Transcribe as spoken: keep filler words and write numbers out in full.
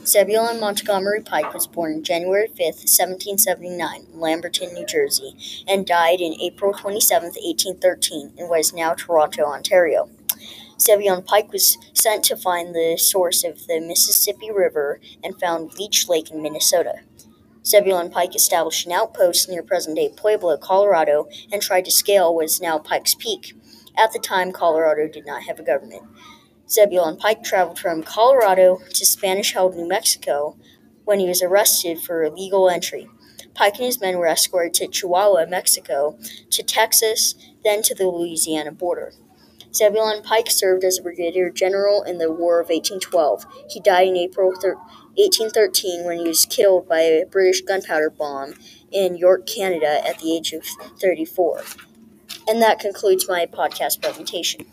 Zebulon Montgomery Pike was born January fifth, seventeen seventy-nine, in Lamberton, New Jersey, and died in April twenty-seventh, eighteen thirteen, in what is now Toronto, Ontario. Zebulon Pike was sent to find the source of the Mississippi River and found Leech Lake in Minnesota. Zebulon Pike established an outpost near present-day Puebla, Colorado, and tried to scale what is now Pikes Peak. At the time, Colorado did not have a government. Zebulon Pike traveled from Colorado to Spanish-held New Mexico when he was arrested for illegal entry. Pike and his men were escorted to Chihuahua, Mexico, to Texas, then to the Louisiana border. Zebulon Pike served as a brigadier general in the War of eighteen twelve. He died in April eighteen thirteen when he was killed by a British gunpowder bomb in York, Canada, at the age of thirty-four. And that concludes my podcast presentation.